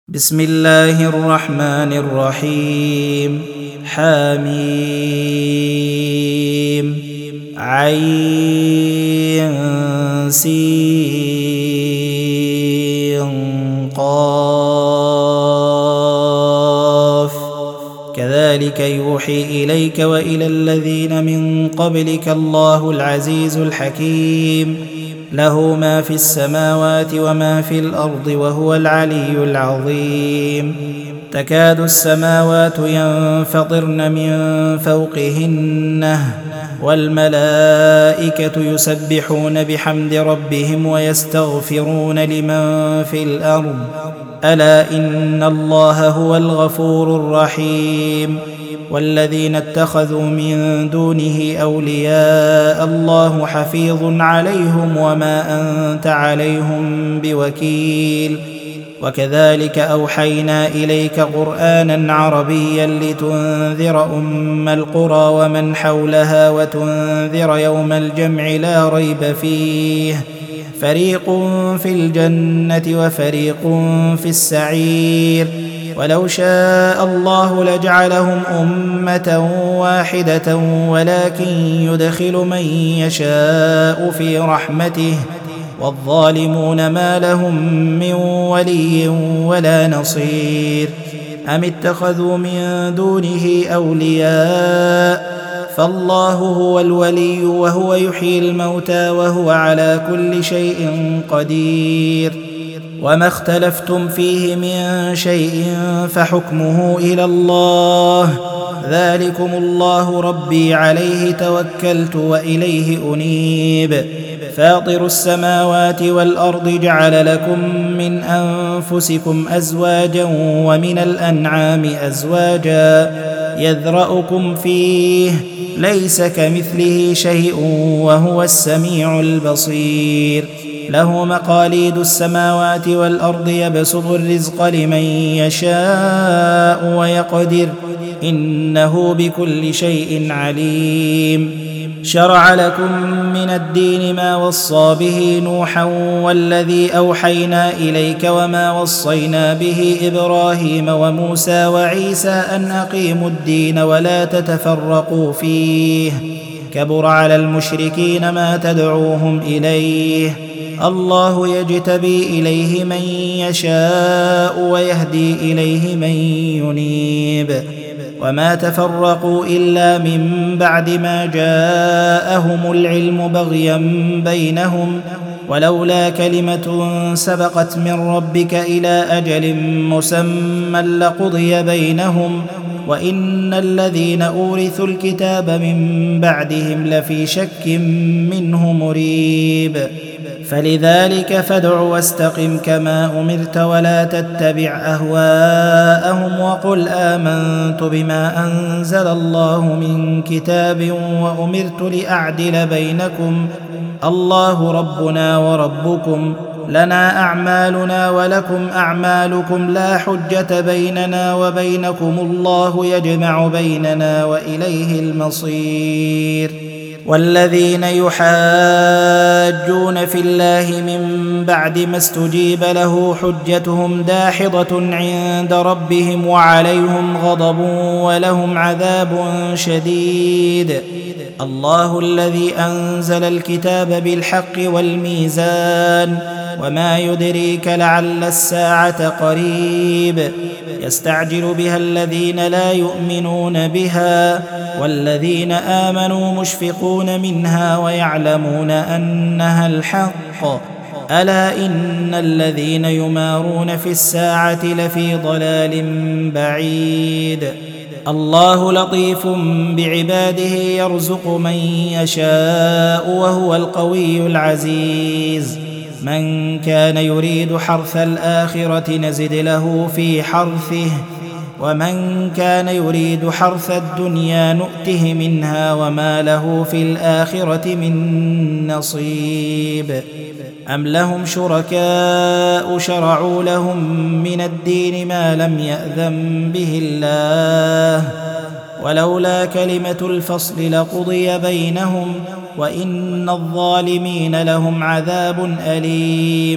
بسم الله الرحمن الرحيم. حميم عين سين قاف كذلك يوحي إليك وإلى الذين من قبلك الله العزيز الحكيم له ما في السماوات وما في الأرض وهو العلي العظيم. تكاد السماوات ينفطرن من فوقهن والملائكة يسبحون بحمد ربهم ويستغفرون لمن في الأرض ألا إن الله هو الغفور الرحيم. والذين اتخذوا من دونه أولياء الله حفيظ عليهم وما أنت عليهم بوكيل. وكذلك أوحينا إليك قرآنا عربيا لتنذر أم القرى ومن حولها وتنذر يوم الجمع لا ريب فيه فريق في الجنة وفريق في السعير. ولو شاء الله لجعلهم أمة واحدة ولكن يدخل من يشاء في رحمته والظالمون ما لهم من ولي ولا نصير. أم اتخذوا من دونه أولياء فالله هو الولي وهو يحيي الموتى وهو على كل شيء قدير. وما اختلفتم فيه من شيء فحكمه إلى الله ذلكم الله ربي عليه توكلت وإليه أنيب. فاطر السماوات والأرض جعل لكم من أنفسكم أزواجا ومن الأنعام أزواجا يذرأكم فيه ليس كمثله شيء وهو السميع البصير. له مقاليد السماوات والأرض يبسط الرزق لمن يشاء ويقدر إنه بكل شيء عليم. شرع لكم من الدين ما وصى به نوحا والذي أوحينا إليك وما وصينا به إبراهيم وموسى وعيسى أن أقيموا الدين ولا تتفرقوا فيه كبر على المشركين ما تدعوهم إليه الله يجتبي إليه من يشاء ويهدي إليه من ينيب. وما تفرقوا إلا من بعد ما جاءهم العلم بغيا بينهم ولولا كلمة سبقت من ربك إلى أجل مسمى لقضي بينهم وإن الذين أورثوا الكتاب من بعدهم لفي شك منه مريب. فلذلك فادع واستقم كما أمرت ولا تتبع أهواءهم وقل آمنت بما أنزل الله من كتاب وأمرت لأعدل بينكم الله ربنا وربكم لنا أعمالنا ولكم أعمالكم لا حجة بيننا وبينكم الله يجمع بيننا وإليه المصير. والذين يحاجون في الله من بعد ما استجيب له حجتهم داحضة عند ربهم وعليهم غضب ولهم عذاب شديد. الله الذي أنزل الكتاب بالحق والميزان وما يدريك لعل الساعة قريب يستعجل بها الذين لا يؤمنون بها والذين آمنوا مشفقون منها ويعلمون أنها الحق ألا إن الذين يمارون في الساعة لفي ضلال بعيد. الله لطيف بعباده يرزق من يشاء وهو القوي العزيز. من كان يريد حرث الآخرة نزد له في حرثه ومن كان يريد حرث الدنيا نؤته منها وما له في الآخرة من نصيب. أم لهم شركاء شرعوا لهم من الدين ما لم يأذن به الله ولولا كلمة الفصل لقضي بينهم وإن الظالمين لهم عذاب أليم.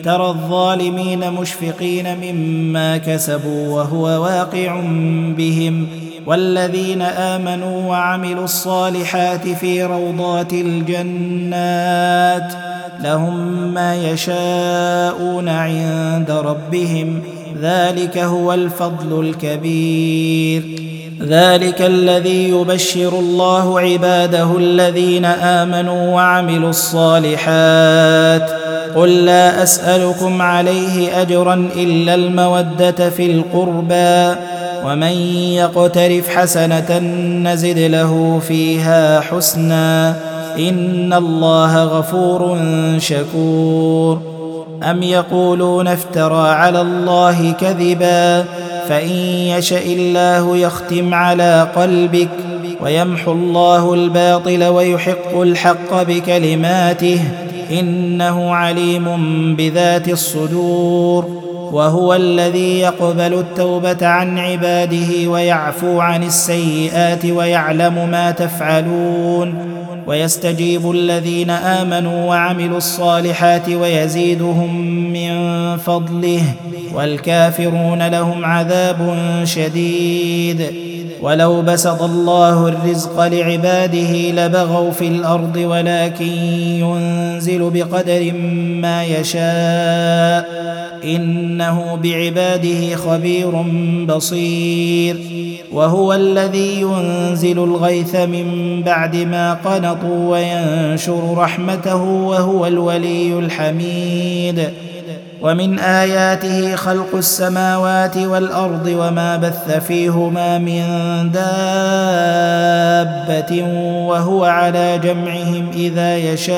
ترى الظالمين مشفقين مما كسبوا وهو واقع بهم، والذين آمنوا وعملوا الصالحات في روضات الجنات لهم ما يشاءون عند ربهم، ذلك هو الفضل الكبير. ذلك الذي يبشر الله عباده الذين آمنوا وعملوا الصالحات. قل لا أسألكم عليه أجرا إلا المودة في القربى، ومن يقترف حسنة نزد له فيها حسنا، إن الله غفور شكور. أم يقولون افترى على الله كذبا، فإن يشأ الله يختم على قلبك ويمحو الله الباطل ويحق الحق بكلماته، إنه عليم بذات الصدور. وهو الذي يقبل التوبة عن عباده ويعفو عن السيئات ويعلم ما تفعلون، ويستجيب الذين آمنوا وعملوا الصالحات ويزيدهم من فضله، والكافرون لهم عذاب شديد. ولو بسط الله الرزق لعباده لبغوا في الأرض، ولكن ينزل بقدر ما يشاء، إنه بعباده خبير بصير. وهو الذي ينزل الغيث من بعد ما قنطوا وينشر رحمته، وهو الولي الحميد. ومن آياته خلق السماوات والأرض وما بث فيهما من دابة، وهو على جمعهم إذا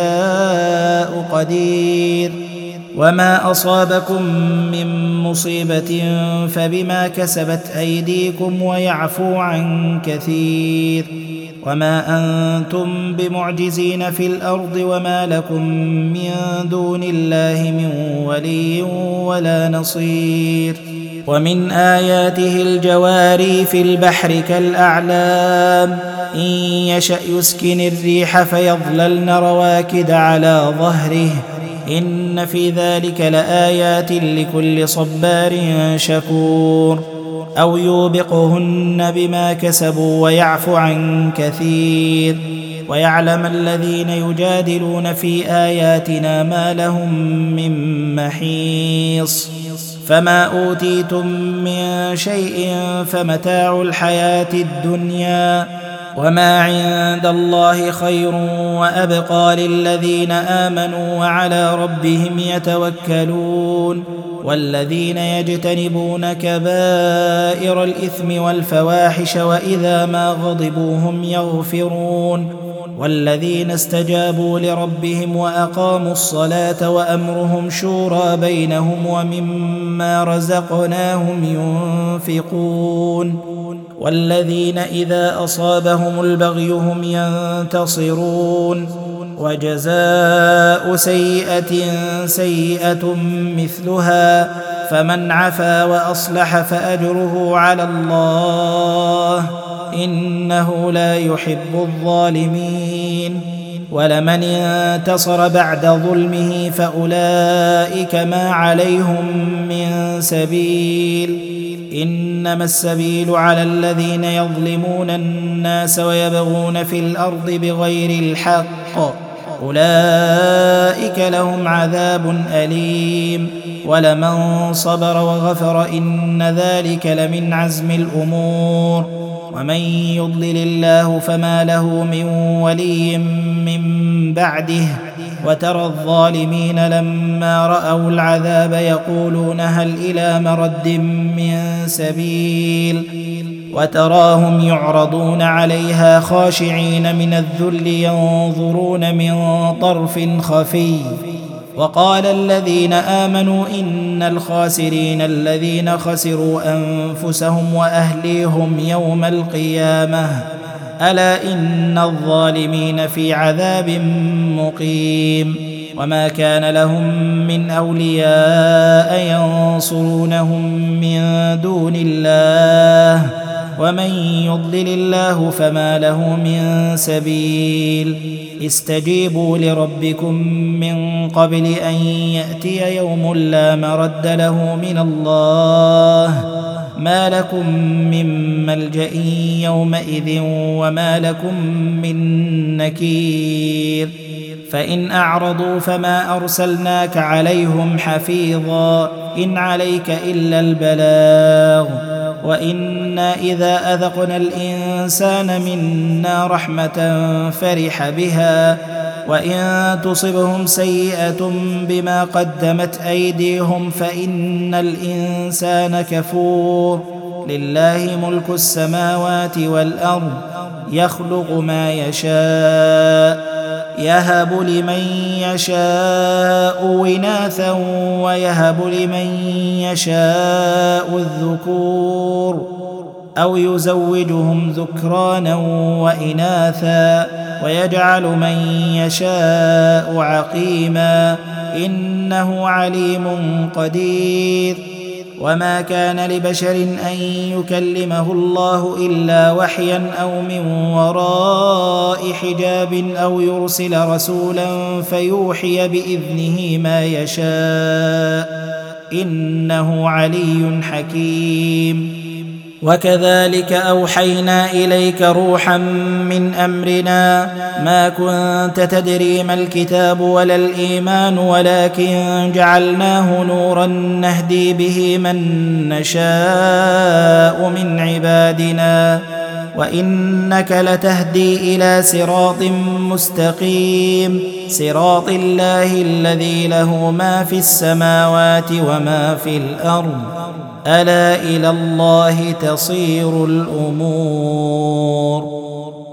يشاء قدير. وما أصابكم من مصيبة فبما كسبت أيديكم ويعفو عن كثير. وما أنتم بمعجزين في الأرض، وما لكم من دون الله من ولي ولا نصير. ومن آياته الجواري في البحر كالأعلام، إن يشأ يسكن الريح فيظللن رواكد على ظهره، إن في ذلك لآيات لكل صبار شكور. أو يوبقهن بما كسبوا ويعفو عن كثير، ويعلم الذين يجادلون في آياتنا ما لهم من محيص. فما أوتيتم من شيء فمتاع الحياة الدنيا، وما عند الله خير وأبقى للذين آمنوا وعلى ربهم يتوكلون. والذين يجتنبون كبائر الإثم والفواحش وإذا ما غضبوا هم يغفرون. والذين استجابوا لربهم وأقاموا الصلاة وأمرهم شورى بينهم ومما رزقناهم ينفقون. والذين إذا أصابهم البغي هم ينتصرون. وجزاء سيئة سيئة مثلها، فمن عفا وأصلح فأجره على الله، إنه لا يحب الظالمين. ولمن انتصر بعد ظلمه فأولئك ما عليهم من سبيل، إنما السبيل على الذين يظلمون الناس ويبغون في الأرض بغير الحق، أولئك لهم عذاب أليم. ولمن صبر وغفر إن ذلك لمن عزم الأمور. ومن يضلل الله فما له من ولي من بعده. وترى الظالمين لما رأوا العذاب يقولون هل إلى مرد من سبيل، وتراهم يعرضون عليها خاشعين من الذل ينظرون من طرف خفي. وقال الذين آمنوا إن الخاسرين الذين خسروا أنفسهم وأهليهم يوم القيامة، ألا إن الظالمين في عذاب مقيم. وما كان لهم من أولياء ينصرونهم من دون الله، ومن يضلل الله فما له من سبيل استجيبوا لربكم من قبل أن يأتي يوم لا مرد له من الله ما لكم من ملجأ يومئذ وما لكم من نكير فإن أعرضوا فما أرسلناك عليهم حفيظا إن عليك إلا البلاغ وإنا إذا أذقنا الإنسان منا رحمة فرح بها وإن تصبهم سيئة بما قدمت أيديهم فإن الإنسان كفور لله ملك السماوات والأرض يخلق ما يشاء يهب لمن يشاء إناثا ويهب لمن يشاء الذكور أو يزوجهم ذكرانا وإناثا ويجعل من يشاء عقيما إنه عليم قدير وما كان لبشر أن يكلمه الله إلا وحيا أو من وراء حجاب أو يرسل رسولا فيوحي بإذنه ما يشاء إنه علي حكيم وكذلك أوحينا إليك روحا من أمرنا ما كنت تدري ما الكتاب ولا الإيمان ولكن جعلناه نورا نهدي به من نشاء من عبادنا وإنك لتهدي إلى صراط مستقيم صراط الله الذي له ما في السماوات وما في الأرض ألا إلى الله تصير الأمور